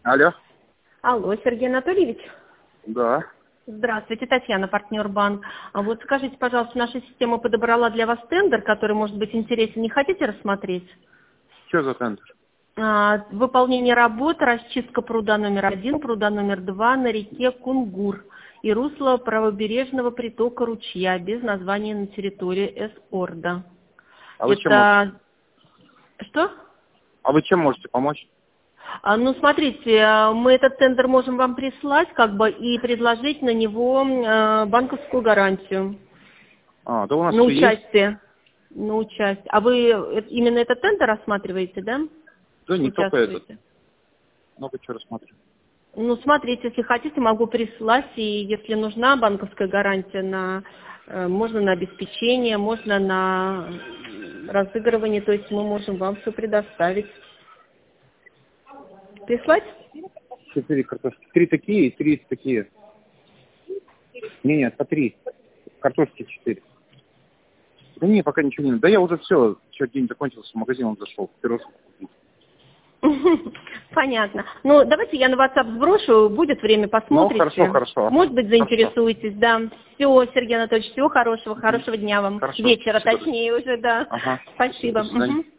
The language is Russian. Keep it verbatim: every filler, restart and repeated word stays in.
Алло. Алло, Сергей Анатольевич. Да. Здравствуйте, Татьяна, партнер банк. А вот скажите, пожалуйста, наша система подобрала для вас тендер, который может быть интересен. Не хотите рассмотреть? Что за тендер? А, выполнение работ, расчистка пруда номер один, пруда номер два на реке Кунгур и русло правобережного притока ручья без названия на территории Эс-Орда. А вы Это... чем можете? Что? А вы чем можете помочь? А, ну, смотрите, мы этот тендер можем вам прислать, как бы, и предложить на него э, банковскую гарантию. А, да у нас На все есть. участие. На участие. А вы э- именно этот тендер рассматриваете, да? Да не только этот. Участвуете? Много чего рассмотрим. Ну, смотрите, если хотите, могу прислать, и если нужна банковская гарантия, на, э, можно на обеспечение, можно на разыгрывание, то есть мы можем вам все предоставить. Прислать? Четыре картошки. Три такие и три такие. Не, нет, по три. Картошки четыре. Да не, пока ничего не надо. Да я уже все, еще день закончился, в магазин он зашел, пирожку купить. Понятно. Ну, давайте я на WhatsApp сброшу, будет время, Ну, посмотрите. хорошо, хорошо. Может быть, Хорошо. заинтересуетесь, да. Все, Сергей Анатольевич, всего хорошего, хорошего дня вам. Хорошо, Вечера, спасибо. точнее уже, да. Ага. Спасибо. До свидания. Мгм.